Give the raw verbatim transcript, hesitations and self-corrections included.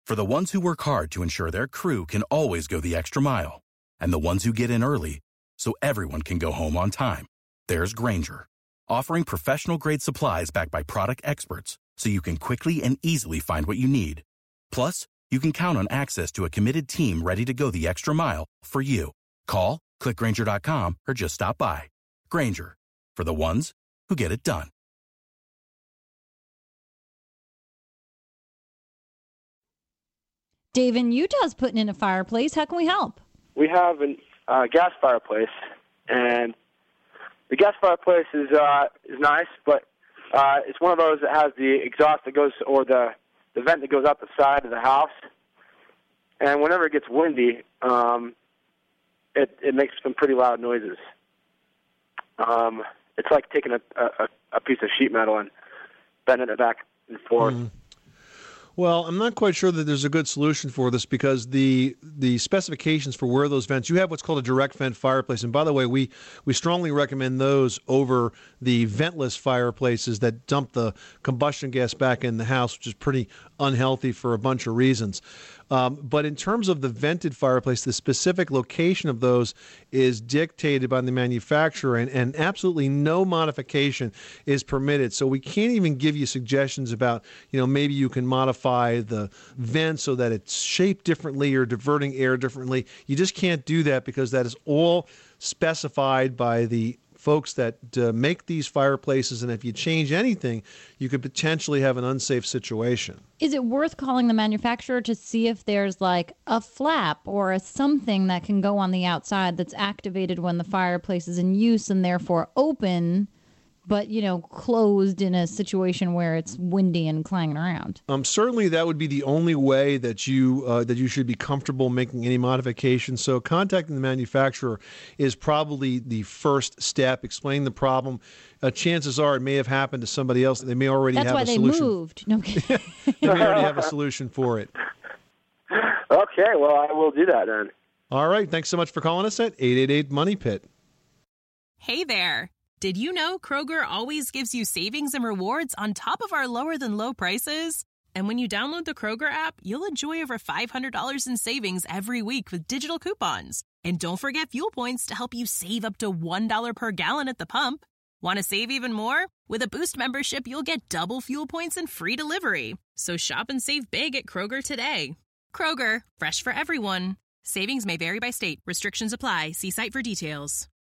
For the ones who work hard to ensure their crew can always go the extra mile, and the ones who get in early so everyone can go home on time, there's Grainger, offering professional-grade supplies backed by product experts so you can quickly and easily find what you need. Plus, you can count on access to a committed team ready to go the extra mile for you. Call, click Grainger dot com, or just stop by. Grainger, for the ones who get it done. Dave in Utah's putting in a fireplace. How can we help? We have a uh, gas fireplace, and the gas fireplace is uh, is nice, but uh, it's one of those that has the exhaust that goes, or the, the vent that goes out the side of the house. And whenever it gets windy, um, it it makes some pretty loud noises. Um, it's like taking a, a a piece of sheet metal and bending it back and forth. Mm. Well, I'm not quite sure that there's a good solution for this because the the specifications for where those vents, you have what's called a direct vent fireplace. And by the way, we, we strongly recommend those over the ventless fireplaces that dump the combustion gas back in the house, which is pretty unhealthy for a bunch of reasons. Um, but in terms of the vented fireplace, the specific location of those is dictated by the manufacturer, and, and absolutely no modification is permitted. So we can't even give you suggestions about, you know, maybe you can modify the vent so that it's shaped differently or diverting air differently. You just can't do that because that is all specified by the folks that uh, make these fireplaces, and if you change anything, you could potentially have an unsafe situation. Is it worth calling the manufacturer to see if there's like a flap or a something that can go on the outside that's activated when the fireplace is in use and therefore open, but, you know, closed in a situation where it's windy and clanging around? Um, certainly that would be the only way that you uh, that you should be comfortable making any modifications. So contacting the manufacturer is probably the first step. Explain the problem. Uh, chances are it may have happened to somebody else. They may already That's have a solution. That's why they moved. No kidding. They may already have a solution for it. Okay, well, I will do that then. All right. Thanks so much for calling us at eight eight eight money pit. Hey there. Did you know Kroger always gives you savings and rewards on top of our lower-than-low prices? And when you download the Kroger app, you'll enjoy over five hundred dollars in savings every week with digital coupons. And don't forget fuel points to help you save up to one dollar per gallon at the pump. Want to save even more? With a Boost membership, you'll get double fuel points and free delivery. So shop and save big at Kroger today. Kroger, fresh for everyone. Savings may vary by state. Restrictions apply. See site for details.